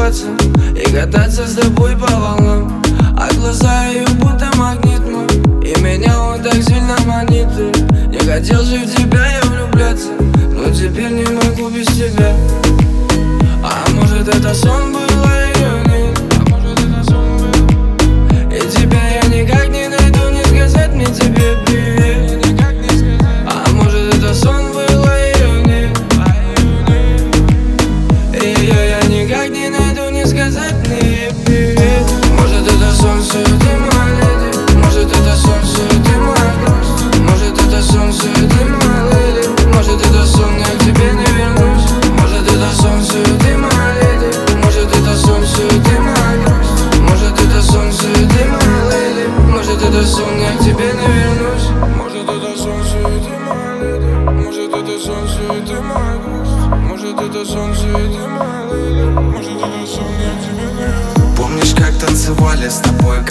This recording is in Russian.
влюбляться и кататься с тобой по волнам. А глаза ее будто магнит мой, и меня он так сильно манит. Не хотел же в тебя я влюбляться, но теперь не могу без тебя. А может это сон был, а ее нет. А может это сон был. И тебя я никак не найду, не сказать мне тебе привет. А может это сон был, а ее нет. И ее я никак не найду, не сказать мне привет. Может это сон, все ты моя леди. Может это сон, все ты моя грусть. Может это сон, все ты моя леди. Может это сон, я к тебе не вернусь. Может это сон, все ты моя леди. Может это сон, все ты моя грусть. Может это сон, все ты моя леди. Может это сон, я к тебе не вернусь. Может это сон, все ты моя леди. Может это сон, все ты моя грусть. Может это сон, все ты моя леди. Может это сон, я к тебе не вернусь. Помнишь, как танцевали с тобой,